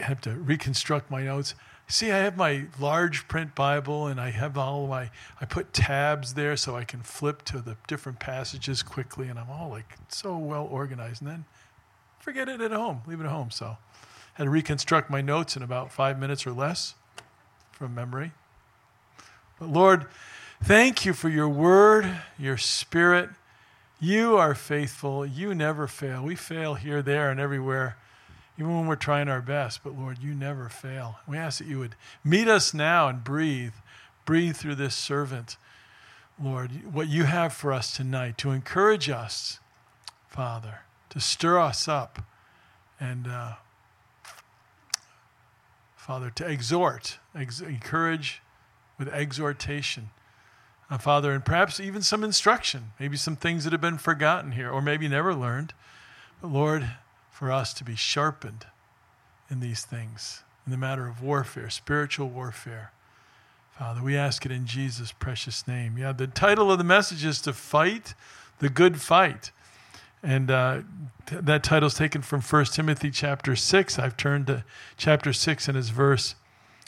have to reconstruct my notes. See, I have my large print Bible, and I have I put tabs there so I can flip to the different passages quickly, and I'm all like so well organized. And then forget it at home, leave it at home. So I had to reconstruct my notes in about 5 minutes or less from memory. But Lord, thank you for your word, your spirit. You are faithful. You never fail. We fail here, there, and everywhere, even when we're trying our best. But Lord, you never fail. We ask that you would meet us now and breathe through this servant, Lord, what you have for us tonight to encourage us, Father, to stir us up, and Father, to exhort, encourage with exhortation. Father, and perhaps even some instruction, maybe some things that have been forgotten here, or maybe never learned. But Lord, for us to be sharpened in these things, in the matter of warfare, spiritual warfare. Father, we ask it in Jesus' precious name. Yeah, the title of the message is To Fight the Good Fight. And that title is taken from 1 Timothy chapter 6. I've turned to chapter 6 and it's verse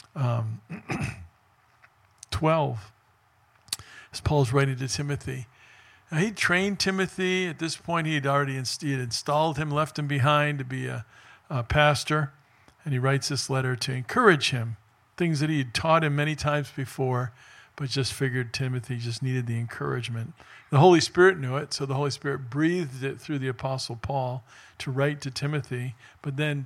12. As Paul's writing to Timothy. Now, he trained Timothy. At this point, he had installed him, left him behind to be a pastor. And he writes this letter to encourage him, things that he had taught him many times before, but just figured Timothy just needed the encouragement. The Holy Spirit knew it, so the Holy Spirit breathed it through the Apostle Paul to write to Timothy, but then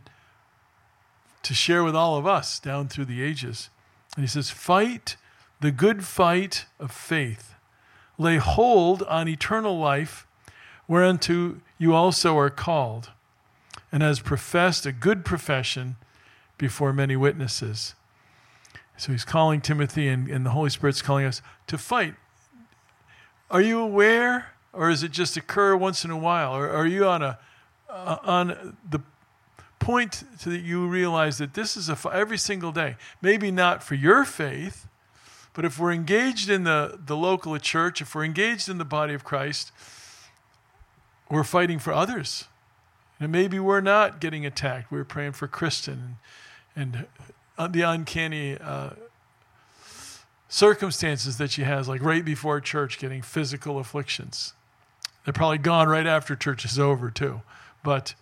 to share with all of us down through the ages. And he says, fight the good fight of faith. Lay hold on eternal life, whereunto you also are called, and has professed a good profession before many witnesses. So he's calling Timothy, and the Holy Spirit's calling us to fight. Are you aware, or does it just occur once in a while? Or are you on the point that you realize that this is every single day? Maybe not for your faith, but if we're engaged in the local church, if we're engaged in the body of Christ, we're fighting for others. And maybe we're not getting attacked. We're praying for Kristen and the uncanny circumstances that she has, like right before church, getting physical afflictions. They're probably gone right after church is over too. But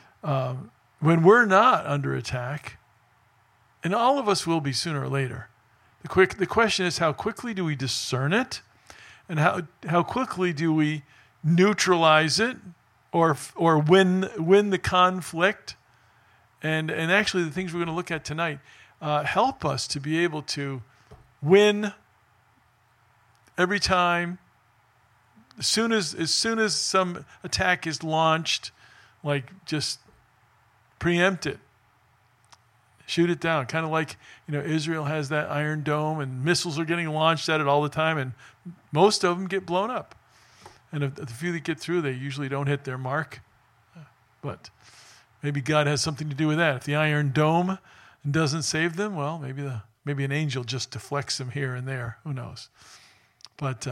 when we're not under attack, and all of us will be sooner or later, the question is, how quickly do we discern it, and how quickly do we neutralize it, or win the conflict, and actually the things we're going to look at tonight help us to be able to win every time. As soon as some attack is launched, like just preempt it. Shoot it down. Kind of like, Israel has that Iron Dome and missiles are getting launched at it all the time, and most of them get blown up. And the few that get through, they usually don't hit their mark. But maybe God has something to do with that. If the Iron Dome doesn't save them, well, maybe an angel just deflects them here and there. Who knows? But,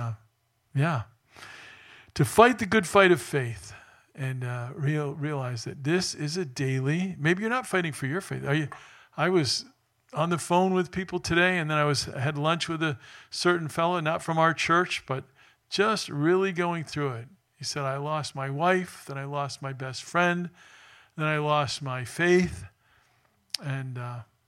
to fight the good fight of faith and realize that this is a daily, maybe you're not fighting for your faith. I was on the phone with people today, and then I had lunch with a certain fellow, not from our church, but just really going through it. He said, I lost my wife, then I lost my best friend, then I lost my faith, and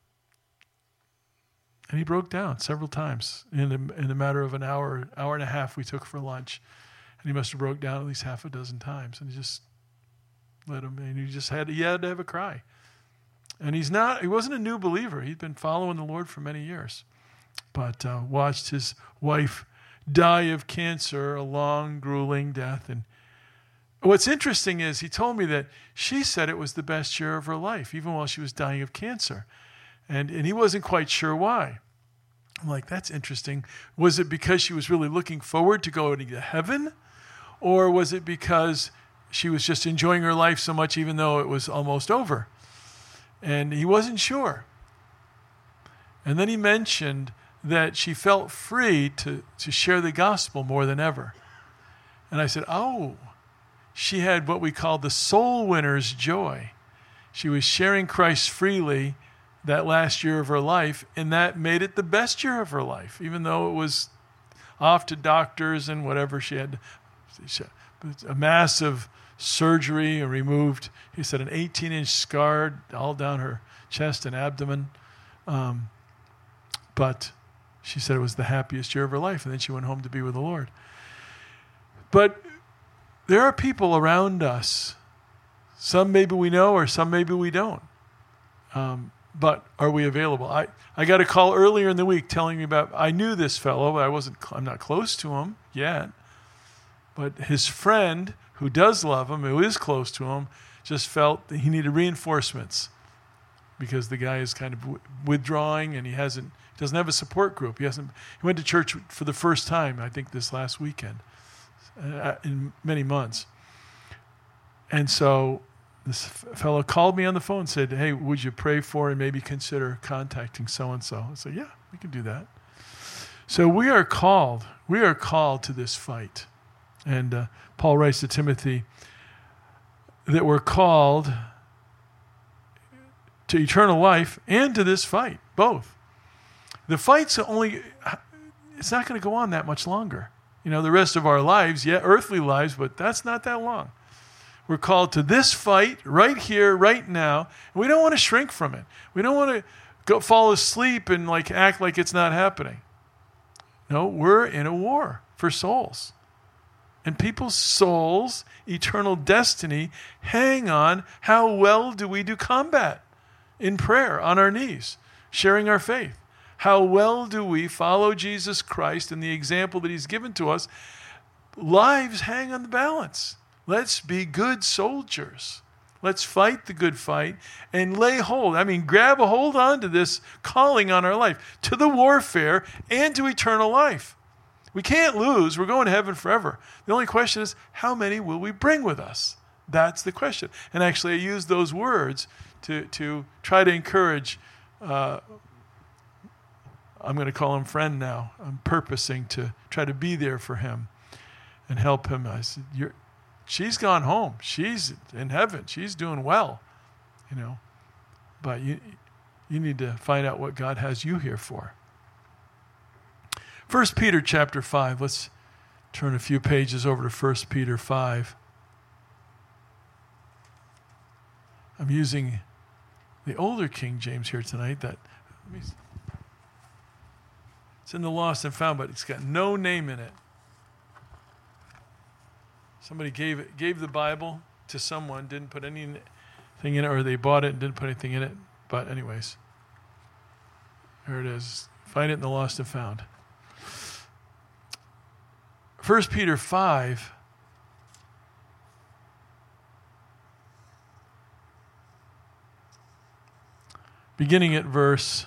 he broke down several times in the matter of an hour and a half we took for lunch, and he must have broke down at least half a dozen times, and he just let him, and he had to have a cry. And he wasn't a new believer. He'd been following the Lord for many years, but watched his wife die of cancer, a long, grueling death. And what's interesting is he told me that she said it was the best year of her life, even while she was dying of cancer. And he wasn't quite sure why. I'm like, that's interesting. Was it because she was really looking forward to going to heaven? Or was it because she was just enjoying her life so much even though it was almost over? And he wasn't sure. And then he mentioned that she felt free to share the gospel more than ever. And I said, she had what we call the soul winner's joy. She was sharing Christ freely that last year of her life, and that made it the best year of her life, even though it was off to doctors and whatever. She had a massive surgery and removed, he said, an 18-inch scar all down her chest and abdomen. But she said it was the happiest year of her life, and then she went home to be with the Lord. But there are people around us, some maybe we know or some maybe we don't. But are we available? I got a call earlier in the week telling me about, I knew this fellow, but I'm not close to him yet. But his friend, who does love him, who is close to him, just felt that he needed reinforcements because the guy is kind of withdrawing and he doesn't have a support group. He went to church for the first time, I think, this last weekend in many months. And so this fellow called me on the phone and said, hey, would you pray for and maybe consider contacting so-and-so? I said, yeah, we can do that. So we are called to this fight. And Paul writes to Timothy that we're called to eternal life and to this fight, both. The fight's it's not going to go on that much longer. The rest of our lives, earthly lives, but that's not that long. We're called to this fight right here, right now. And we don't want to shrink from it. We don't want to fall asleep and act like it's not happening. No, we're in a war for souls. And people's souls, eternal destiny, hang on how well do we do combat in prayer on our knees, sharing our faith. How well do we follow Jesus Christ and the example that he's given to us? Lives hang on the balance. Let's be good soldiers. Let's fight the good fight and lay hold. Grab a hold on to this calling on our life, to the warfare and to eternal life. We can't lose. We're going to heaven forever. The only question is, how many will we bring with us? That's the question. And actually, I use those words to try to encourage, I'm going to call him friend now. I'm purposing to try to be there for him and help him. I said, she's gone home. She's in heaven. She's doing well, But you need to find out what God has you here for. 1 Peter chapter 5. Let's turn a few pages over to 1 Peter 5. I'm using the older King James here tonight. It's in the Lost and Found, but it's got no name in it. Somebody gave the Bible to someone, didn't put anything in it, or they bought it and didn't put anything in it. But anyways, there it is. Find it in the Lost and Found. 1 Peter 5, beginning at verse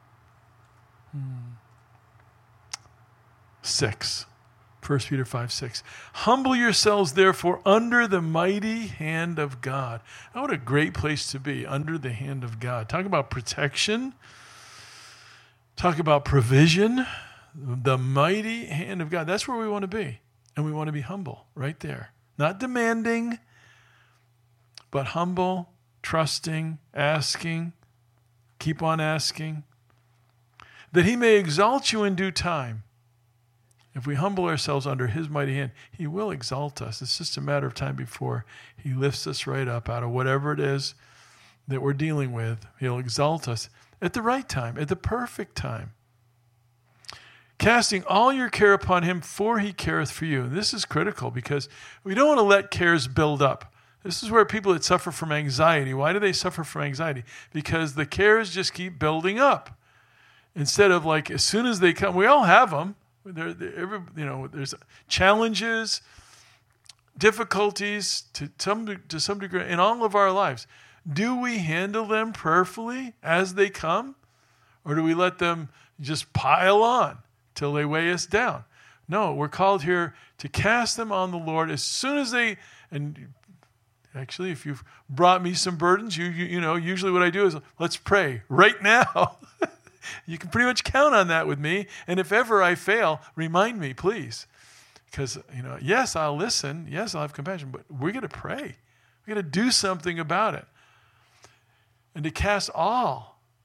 6. 1 Peter 5, 6. Humble yourselves, therefore, under the mighty hand of God. Oh, what a great place to be, under the hand of God. Talk about protection. Talk about provision. The mighty hand of God. That's where we want to be. And we want to be humble right there. Not demanding, but humble, trusting, asking. Keep on asking. That he may exalt you in due time. If we humble ourselves under his mighty hand, he will exalt us. It's just a matter of time before he lifts us right up out of whatever it is that we're dealing with. He'll exalt us at the right time, at the perfect time. Casting all your care upon him, for he careth for you. And this is critical because we don't want to let cares build up. This is where people that suffer from anxiety, why do they suffer from anxiety? Because the cares just keep building up. Instead of as soon as they come, we all have them. There's challenges, difficulties to some degree in all of our lives. Do we handle them prayerfully as they come? Or do we let them just pile on till they weigh us down? No, we're called here to cast them on the Lord as soon as they, and actually if you've brought me some burdens, usually what I do is let's pray right now. You can pretty much count on that with me. And if ever I fail, remind me, please. Because, yes, I'll listen. Yes, I'll have compassion. But we're going to pray. We're going to do something about it. And to cast all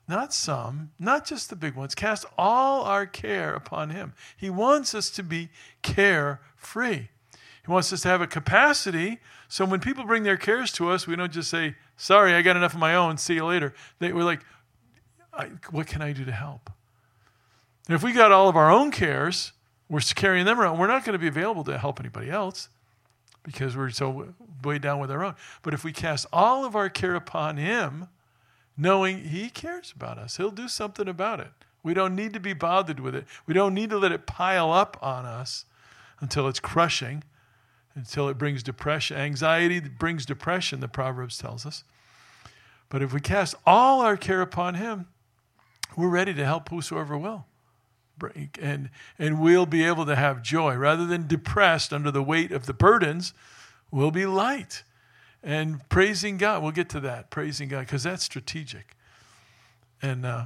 not some, not just the big ones. Cast all our care upon him. He wants us to be carefree. He wants us to have a capacity so when people bring their cares to us, we don't just say, sorry, I got enough of my own, see you later. We're like, what can I do to help? And if we got all of our own cares, we're carrying them around, we're not going to be available to help anybody else because we're so weighed down with our own. But if we cast all of our care upon him, knowing he cares about us, he'll do something about it. We don't need to be bothered with it. We don't need to let it pile up on us until it's crushing, until it brings depression. Anxiety brings depression, the Proverbs tells us. But if we cast all our care upon him, we're ready to help whosoever will. And we'll be able to have joy. Rather than depressed under the weight of the burdens, we'll be light. And praising God, we'll get to that, praising God, because that's strategic. And it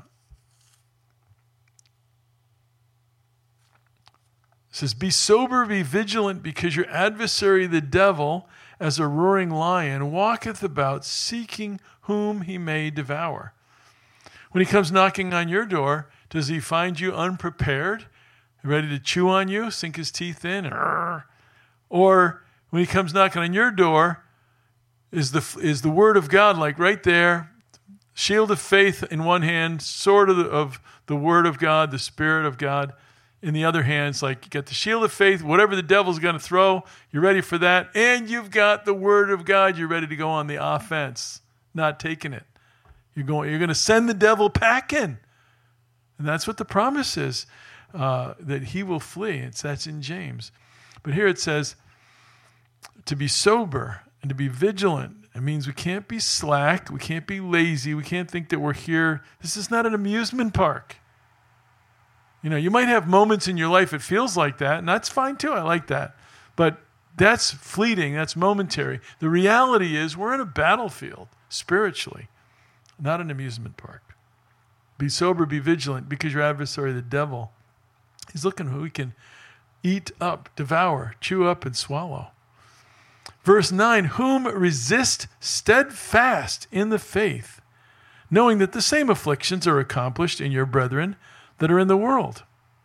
says, be sober, be vigilant, because your adversary, the devil, as a roaring lion, walketh about, seeking whom he may devour. When he comes knocking on your door, does he find you unprepared, ready to chew on you, sink his teeth in? Or when he comes knocking on your door, is the word of God like right there, shield of faith in one hand, sword of the word of God, the Spirit of God in the other hand? It's like you got the shield of faith, whatever the devil's going to throw, you're ready for that, and you've got the word of God, you're ready to go on the offense, not taking it. You're going to send the devil packing. And that's what the promise is, that he will flee. That's in James. But here it says to be sober and to be vigilant. It means we can't be slack. We can't be lazy. We can't think that we're here. This is not an amusement park. You know, you might have moments in your life it feels like that, and that's fine too. I like that. But that's fleeting. That's momentary. The reality is we're in a battlefield spiritually, not an amusement park. Be sober, be vigilant, because your adversary, the devil, he's looking who he can eat up, devour, chew up, and swallow. Verse 9, whom resist steadfast in the faith, knowing that the same afflictions are accomplished in your brethren that are in the world.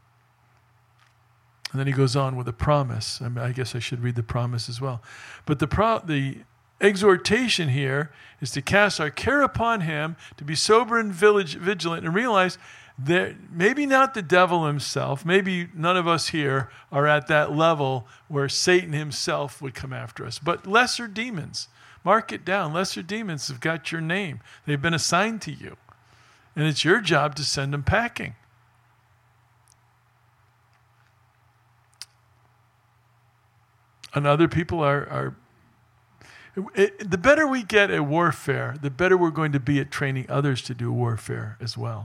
And then he goes on with a promise. I guess I should read the promise as well. But the exhortation here is to cast our care upon him, to be sober and vigilant, and realize that maybe not the devil himself, maybe none of us here are at that level where Satan himself would come after us, but lesser demons. Mark it down. Lesser demons have got your name. They've been assigned to you. And it's your job to send them packing. And other people are the better we get at warfare, the better we're going to be at training others to do warfare as well.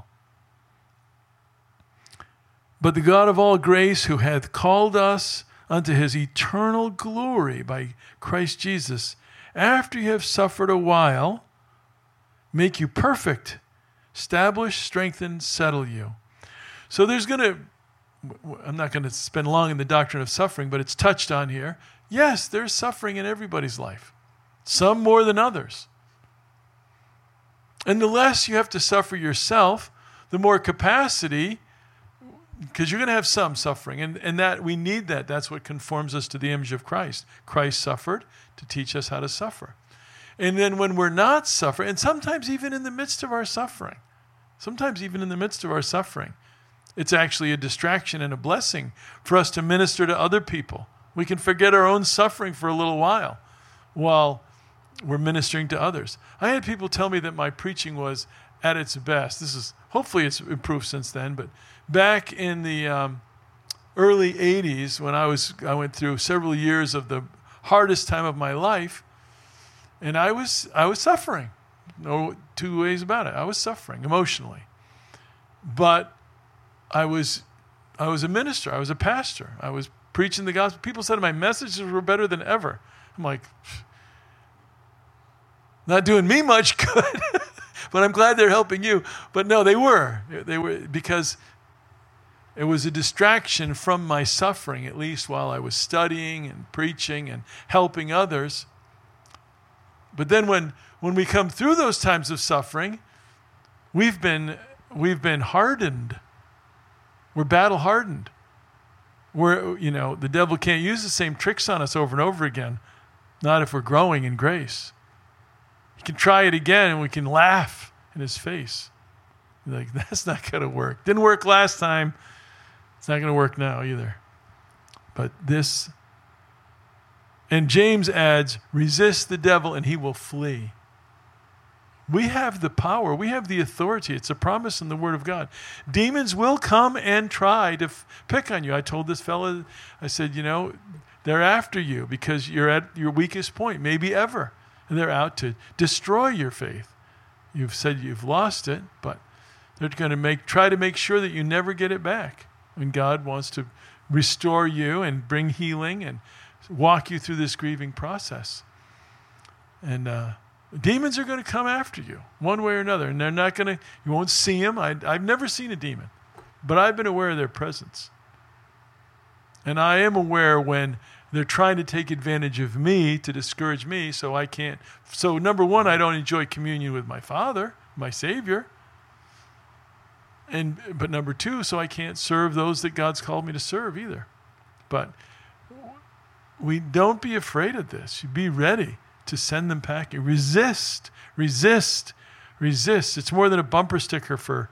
But the God of all grace, who hath called us unto his eternal glory by Christ Jesus, after you have suffered a while, make you perfect, establish, strengthen, settle you. So I'm not going to spend long in the doctrine of suffering, but it's touched on here. Yes, there's suffering in everybody's life. Some more than others. And the less you have to suffer yourself, the more capacity, because you're going to have some suffering. And that we need that. That's what conforms us to the image of Christ. Christ suffered to teach us how to suffer. And then when we're not suffering, and sometimes even in the midst of our suffering, it's actually a distraction and a blessing for us to minister to other people. We can forget our own suffering for a little while we're ministering to others. I had people tell me that my preaching was at its best. Hopefully it's improved since then, but back in the early 80s when I went through several years of the hardest time of my life, and I was suffering. No two ways about it. I was suffering emotionally. But I was a minister. I was a pastor. I was preaching the gospel. People said my messages were better than ever. I'm like, not doing me much good, but I'm glad they're helping you. But no, they were. They were, because it was a distraction from my suffering, at least while I was studying and preaching and helping others. But then when we come through those times of suffering, we've been hardened. We're battle hardened. The devil can't use the same tricks on us over and over again. Not if we're growing in grace. He can try it again and we can laugh in his face. Like, that's not going to work. Didn't work last time. It's not going to work now either. But this, and James adds, resist the devil and he will flee. We have the power. We have the authority. It's a promise in the Word of God. Demons will come and try to pick on you. I told this fellow, I said, they're after you because you're at your weakest point, maybe ever. And they're out to destroy your faith. You've said you've lost it, but they're going to try to make sure that you never get it back. And God wants to restore you and bring healing and walk you through this grieving process. And demons are going to come after you one way or another. And they're not going to, you won't see them. I've never seen a demon, but I've been aware of their presence. And I am aware when they're trying to take advantage of me to discourage me so I can't. So number one, I don't enjoy communion with my Father, my Savior. But number two, so I can't serve those that God's called me to serve either. But we don't be afraid of this. You be ready to send them packing. Resist. It's more than a bumper sticker for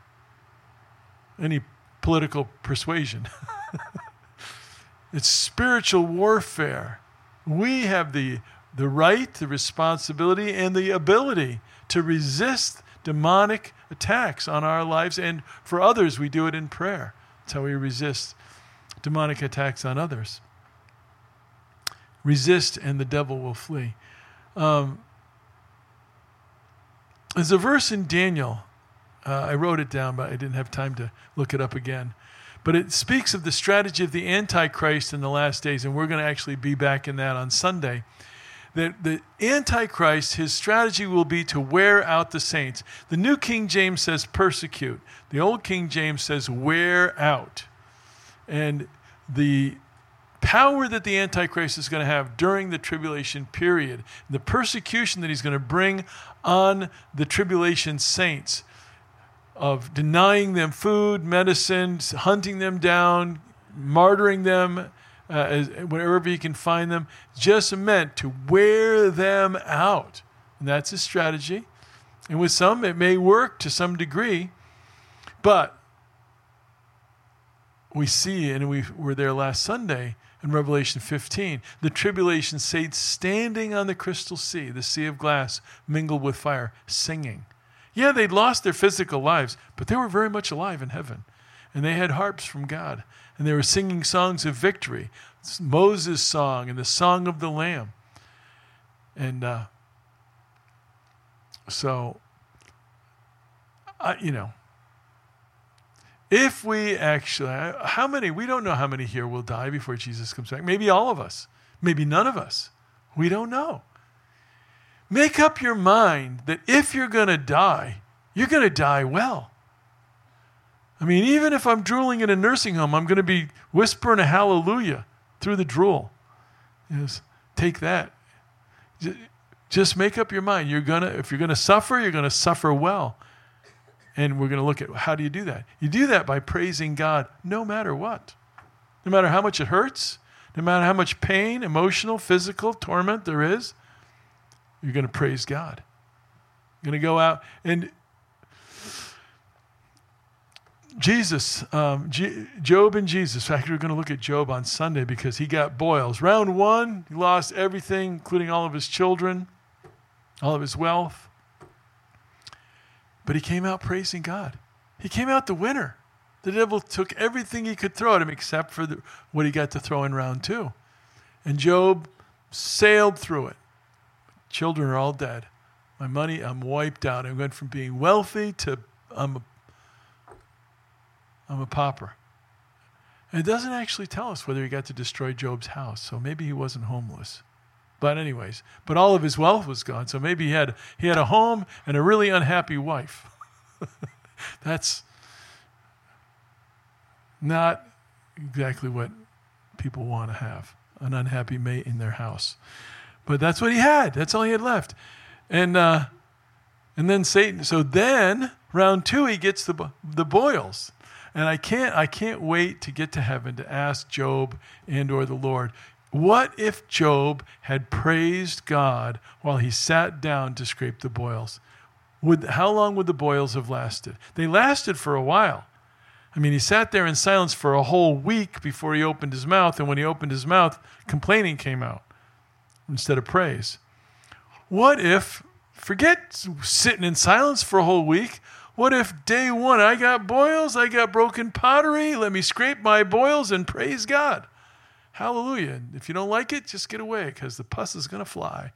any political persuasion. It's spiritual warfare. We have the right, the responsibility, and the ability to resist demonic attacks on our lives. And for others, we do it in prayer. That's how we resist demonic attacks on others. Resist and the devil will flee. There's a verse in Daniel. I wrote it down, but I didn't have time to look it up again. But it speaks of the strategy of the Antichrist in the last days, and we're going to actually be back in that on Sunday. That the Antichrist, his strategy will be to wear out the saints. The New King James says persecute. The Old King James says wear out. And the power that the Antichrist is going to have during the tribulation period, the persecution that he's going to bring on the tribulation saints, of denying them food, medicine, hunting them down, martyring them wherever he can find them, just meant to wear them out. And that's his strategy. And with some, it may work to some degree, but we see, and we were there last Sunday in Revelation 15, the tribulation saints standing on the crystal sea, the sea of glass mingled with fire, singing. Yeah, they'd lost their physical lives, but they were very much alive in heaven. And they had harps from God. And they were singing songs of victory. It's Moses' song and the song of the Lamb. And if we actually, we don't know how many here will die before Jesus comes back. Maybe all of us. Maybe none of us. We don't know. Make up your mind that if you're going to die, you're going to die well. I mean, even if I'm drooling in a nursing home, I'm going to be whispering a hallelujah through the drool. Yes, take that. Just make up your mind. If you're going to suffer, you're going to suffer well. And we're going to look at how do you do that? You do that by praising God no matter what. No matter how much it hurts, no matter how much pain, emotional, physical, torment there is, you're going to praise God. You're going to go out and Jesus, Job and Jesus. Actually, we're going to look at Job on Sunday because he got boils. Round one, he lost everything, including all of his children, all of his wealth. But he came out praising God. He came out the winner. The devil took everything he could throw at him except for what he got to throw in round two. And Job sailed through it. Children are all dead. My money, I'm wiped out. I went from being wealthy to I'm a pauper. And it doesn't actually tell us whether he got to destroy Job's house. So maybe he wasn't homeless. But anyways, but all of his wealth was gone. So maybe he had a home and a really unhappy wife. That's not exactly what people want to have, an unhappy mate in their house. But that's what he had. That's all he had left. And then Satan. So then Round 2, he gets the boils. And I can't wait to get to heaven to ask Job and or the Lord, what if Job had praised God while he sat down to scrape the boils? How long would the boils have lasted? They lasted for a while. I mean, he sat there in silence for a whole week before he opened his mouth, and when he opened his mouth, complaining came out instead of praise. What if, forget sitting in silence for a whole week, what if day 1, I got boils, I got broken pottery, let me scrape my boils and praise God. Hallelujah. If you don't like it, just get away because the pus is going to fly.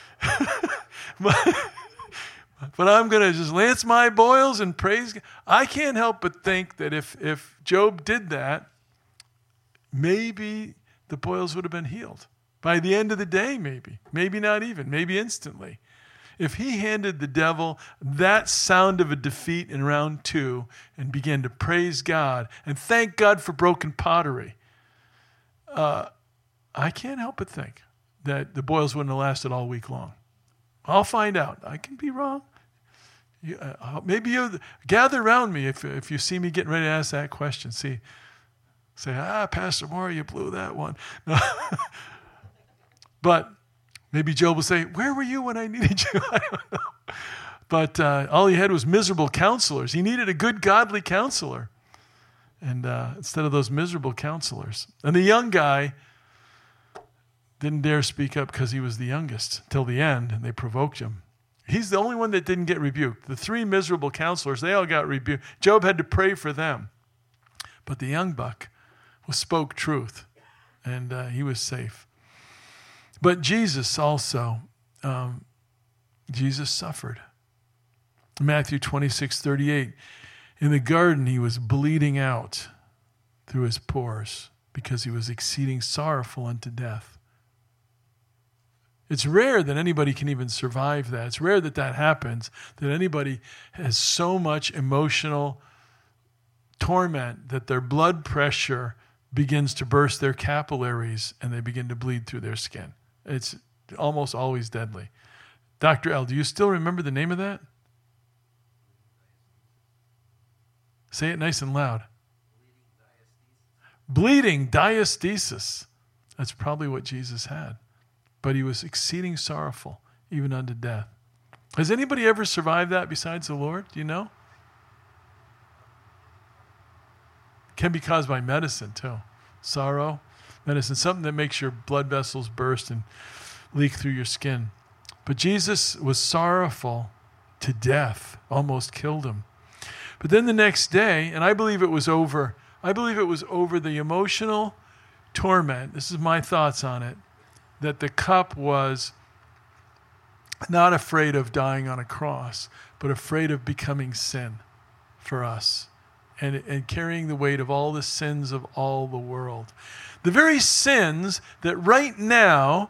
But I'm going to just lance my boils and praise God. I can't help but think that if Job did that, maybe the boils would have been healed. By the end of the day, maybe. Maybe not even. Maybe instantly. If he handed the devil that sound of a defeat in round 2 and began to praise God and thank God for broken pottery, I can't help but think that the boils wouldn't have lasted all week long. I'll find out. I can be wrong. Maybe you gather around me if you see me getting ready to ask that question. Say, Pastor Moore, you blew that one. No. But maybe Job will say, where were you when I needed you? I don't know. But all he had was miserable counselors. He needed a good, godly counselor. And instead of those miserable counselors. And the young guy didn't dare speak up because he was the youngest till the end, and they provoked him. He's the only one that didn't get rebuked. The 3 miserable counselors, they all got rebuked. Job had to pray for them. But the young buck spoke truth, and he was safe. But Jesus also, Jesus suffered. Matthew 26:38, in the garden he was bleeding out through his pores because he was exceeding sorrowful unto death. It's rare that anybody can even survive that. It's rare that happens, that anybody has so much emotional torment that their blood pressure begins to burst their capillaries and they begin to bleed through their skin. It's almost always deadly. Dr. L, do you still remember the name of that? Say it nice and loud. Bleeding diastasis. That's probably what Jesus had. But he was exceeding sorrowful, even unto death. Has anybody ever survived that besides the Lord? Do you know? Can be caused by medicine too. Sorrow, medicine, something that makes your blood vessels burst and leak through your skin. But Jesus was sorrowful to death, almost killed him. But then the next day, and I believe it was over the emotional torment, this is my thoughts on it, that the cup was not afraid of dying on a cross, but afraid of becoming sin for us and carrying the weight of all the sins of all the world. The very sins that right now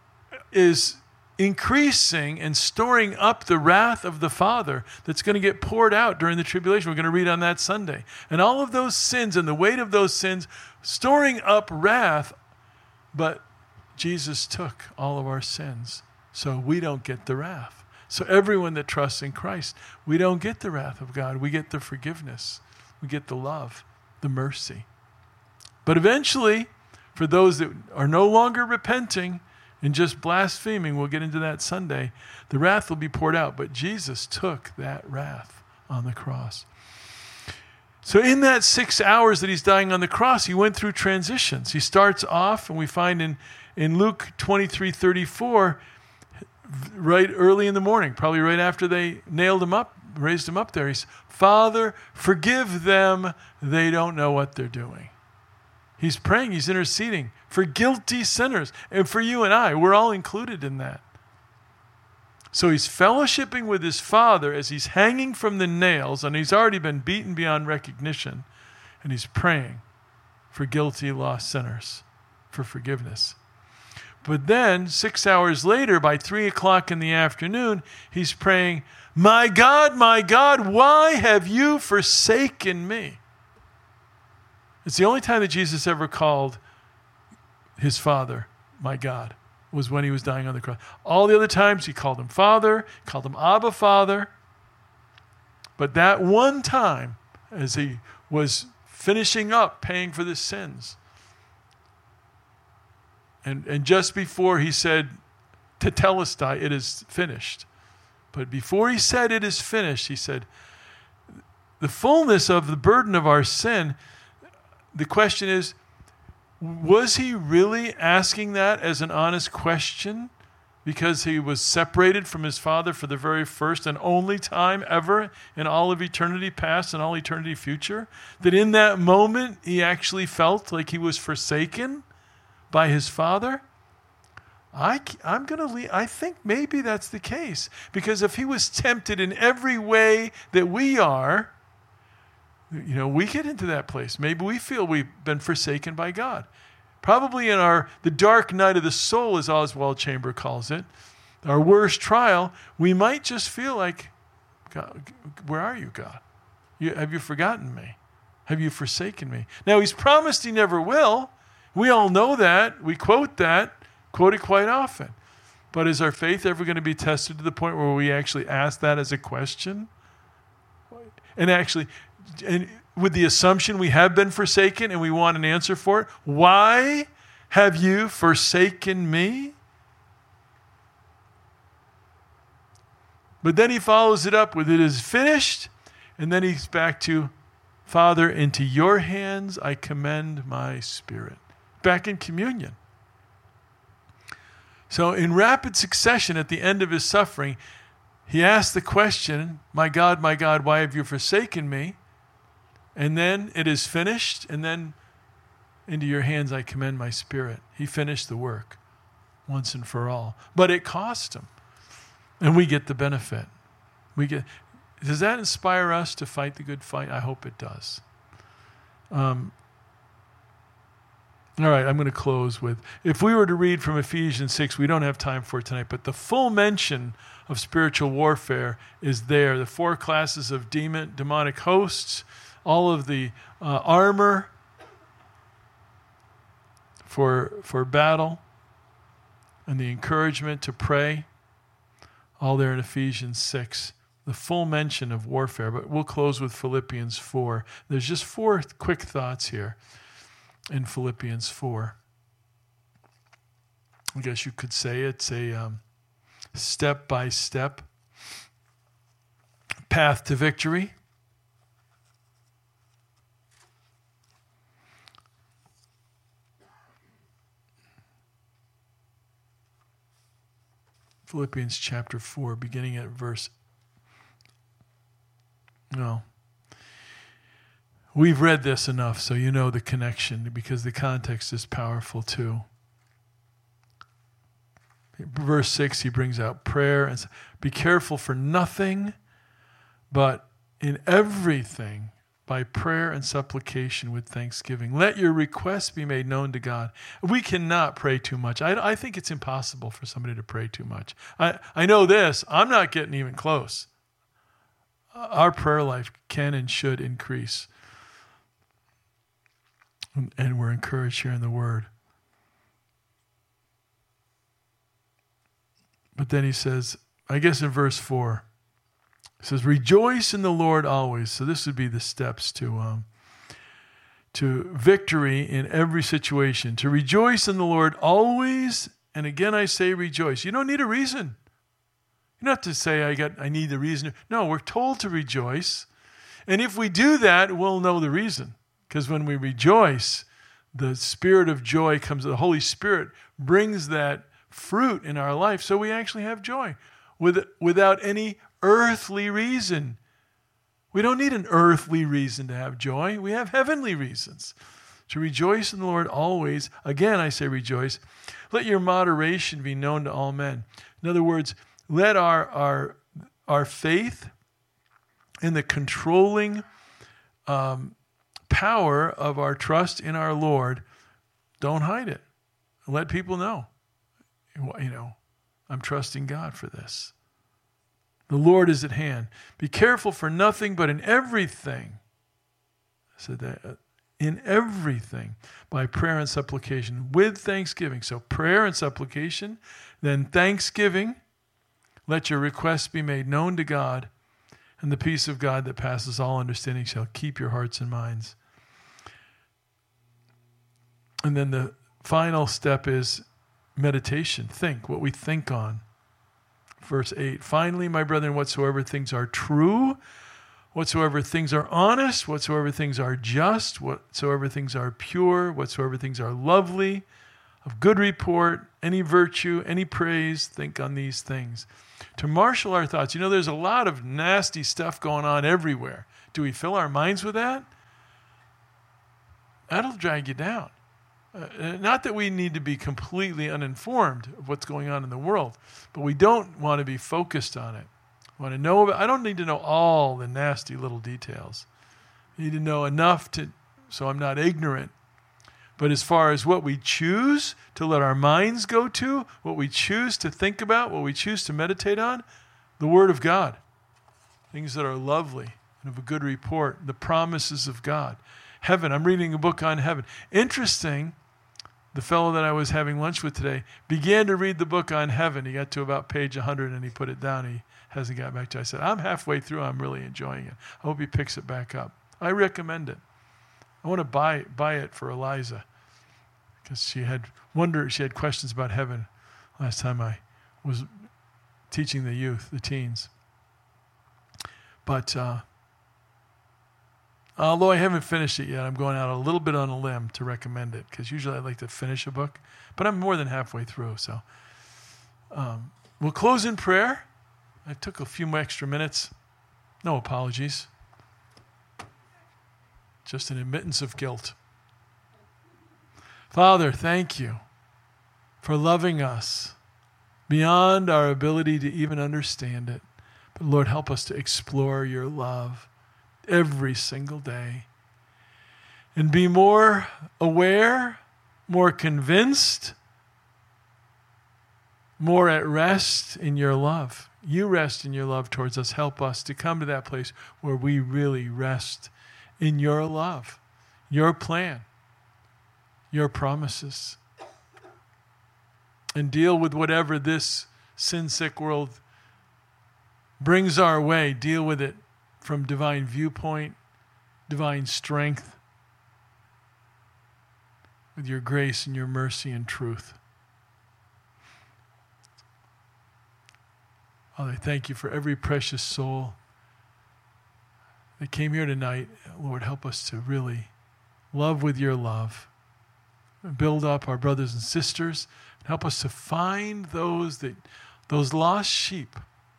is increasing and storing up the wrath of the Father that's going to get poured out during the tribulation. We're going to read on that Sunday. And all of those sins and the weight of those sins storing up wrath, but Jesus took all of our sins, so we don't get the wrath. So everyone that trusts in Christ, we don't get the wrath of God. We get the forgiveness. We get the love, the mercy. But eventually, for those that are no longer repenting and just blaspheming, we'll get into that Sunday, the wrath will be poured out. But Jesus took that wrath on the cross. So in that 6 hours that he's dying on the cross, he went through transitions. He starts off, and we find in Luke 23:34, right early in the morning, probably right after they nailed him up, raised him up there, he's, Father, forgive them, they don't know what they're doing. He's praying, he's interceding for guilty sinners, and for you and I, we're all included in that. So he's fellowshipping with his Father as he's hanging from the nails, and he's already been beaten beyond recognition, and he's praying for guilty, lost sinners for forgiveness. But then 6 hours later, by 3 o'clock in the afternoon, he's praying, my God, why have you forsaken me? It's the only time that Jesus ever called his Father, my God, was when he was dying on the cross. All the other times he called him Father, called him Abba Father. But that one time, as he was finishing up paying for the sins, and just before he said, Tetelestai, it is finished. But before he said it is finished, he said, the fullness of the burden of our sin, the question is, was he really asking that as an honest question? Because he was separated from his Father for the very first and only time ever in all of eternity past and all eternity future? That in that moment he actually felt like he was forsaken by his Father? I think maybe that's the case. Because if he was tempted in every way that we are, we get into that place. Maybe we feel we've been forsaken by God. Probably in the dark night of the soul, as Oswald Chamber calls it, our worst trial, we might just feel like, God, where are you, God? Have you forgotten me? Have you forsaken me? Now, he's promised he never will. We all know that. We quote it quite often. But is our faith ever going to be tested to the point where we actually ask that as a question? And with the assumption we have been forsaken and we want an answer for it, why have you forsaken me? But then he follows it up with, it is finished, and then he's back to, Father, into your hands I commend my spirit. Back in communion. So in rapid succession at the end of his suffering, he asked the question, my God, why have you forsaken me? And then it is finished, and then into your hands I commend my spirit. He finished the work once and for all. But it cost him. And we get the benefit. Does that inspire us to fight the good fight? I hope it does. All right, I'm going to close with, if we were to read from Ephesians 6, we don't have time for it tonight, but the full mention of spiritual warfare is there. The 4 classes of demonic hosts, all of the armor for battle, and the encouragement to pray, all there in Ephesians 6. The full mention of warfare, but we'll close with Philippians 4. There's just 4 quick thoughts here in Philippians 4. I guess you could say it's a step-by-step path to victory. Philippians chapter 4, beginning at verse... No. We've read this enough, so you know the connection, because the context is powerful too. Verse 6, he brings out prayer and says, be careful for nothing, but in everything, by prayer and supplication with thanksgiving. Let your requests be made known to God. We cannot pray too much. I think it's impossible for somebody to pray too much. I know this. I'm not getting even close. Our prayer life can and should increase. And we're encouraged here in the Word. But then he says, I guess in verse 4, he says, rejoice in the Lord always. So this would be the steps to victory in every situation. To rejoice in the Lord always. And again, I say rejoice. You don't need a reason. You don't have to say, I need the reason. No, we're told to rejoice. And if we do that, we'll know the reason. Because when we rejoice, the spirit of joy comes. The Holy Spirit brings that fruit in our life. So we actually have joy without any earthly reason. We don't need an earthly reason to have joy. We have heavenly reasons. To rejoice in the Lord always. Again, I say rejoice. Let your moderation be known to all men. In other words, let our faith in the controlling power of our trust in our Lord, don't hide it. Let people know. I'm trusting God for this. The Lord is at hand. Be careful for nothing, but in everything. I said that. In everything, by prayer and supplication, with thanksgiving. So prayer and supplication, then thanksgiving. Let your requests be made known to God. And the peace of God that passes all understanding shall keep your hearts and minds. And then the final step is meditation. Think, what we think on. Verse 8, finally, my brethren, whatsoever things are true, whatsoever things are honest, whatsoever things are just, whatsoever things are pure, whatsoever things are lovely, of good report, any virtue, any praise, think on these things. To marshal our thoughts. You know, there's a lot of nasty stuff going on everywhere. Do we fill our minds with that? That'll drag you down. Not that we need to be completely uninformed of what's going on in the world, but we don't want to be focused on it. Want to know about, I don't need to know all the nasty little details. I need to know enough so I'm not ignorant. But as far as what we choose to let our minds go to, what we choose to think about, what we choose to meditate on, the Word of God. Things that are lovely and of a good report, the promises of God. Heaven, I'm reading a book on heaven. Interesting, the fellow that I was having lunch with today began to read the book on heaven. He got to about page 100 and he put it down. He hasn't got back to it. I said, I'm halfway through. I'm really enjoying it. I hope he picks it back up. I recommend it. I want to buy it for Eliza because she had questions about heaven last time I was teaching the youth, the teens. But although I haven't finished it yet, I'm going out a little bit on a limb to recommend it because usually I like to finish a book, but I'm more than halfway through. So we'll close in prayer. I took a few more extra minutes. No apologies. Just an admittance of guilt. Father, thank you for loving us beyond our ability to even understand it. But Lord, help us to explore your love every single day and be more aware, more convinced, more at rest in your love. You rest in your love towards us. Help us to come to that place where we really rest in your love, your plan, your promises, and deal with whatever this sin-sick world brings our way. Deal with it from divine viewpoint, divine strength, with your grace and your mercy and truth. Father, thank you for every precious soul that came here tonight. Lord, help us to really love with your love. Build up our brothers and sisters. Help us to find those lost sheep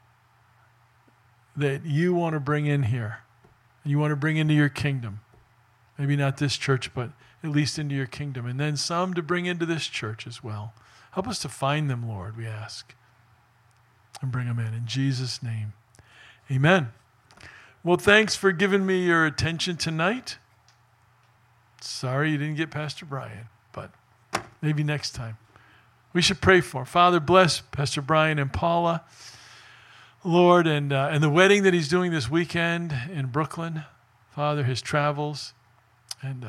that you want to bring in here. And you want to bring into your kingdom. Maybe not this church, but at least into your kingdom. And then some to bring into this church as well. Help us to find them, Lord, we ask. And bring them in Jesus' name. Amen. Well, thanks for giving me your attention tonight. Sorry you didn't get Pastor Brian, but maybe next time. We should pray for him. Father, bless Pastor Brian and Paula, Lord, and the wedding that he's doing this weekend in Brooklyn. Father, his travels. And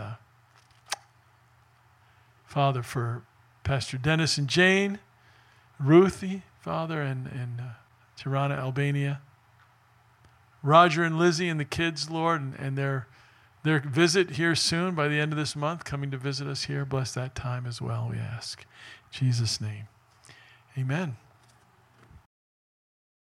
Father, for Pastor Dennis and Jane, Ruthie, Father, and Tirana, Albania. Roger and Lizzie and the kids, Lord, and their visit here soon by the end of this month, coming to visit us here. Bless that time as well, we ask. In Jesus' name, amen.